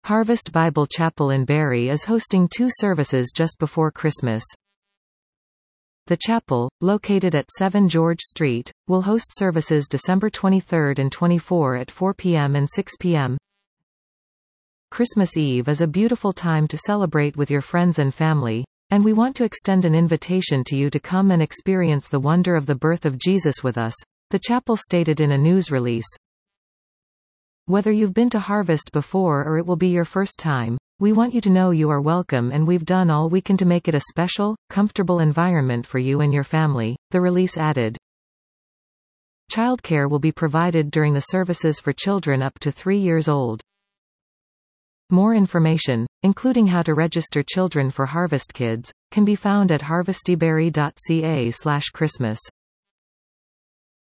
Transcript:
Harvest Bible Chapel in Barrie is hosting 2 services just before Christmas. The chapel, located at 7 George Street, will host services December 23 and 24 at 4 p.m. and 6 p.m. Christmas Eve is a beautiful time to celebrate with your friends and family, and we want to extend an invitation to you to come and experience the wonder of the birth of Jesus with us, the chapel stated in a news release. Whether you've been to Harvest before or it will be your first time, we want you to know you are welcome, and we've done all we can to make it a special, comfortable environment for you and your family, the release added. Childcare will be provided during the services for children up to 3 years old. More information, including how to register children for Harvest Kids, can be found at harvestybarrie.ca/Christmas.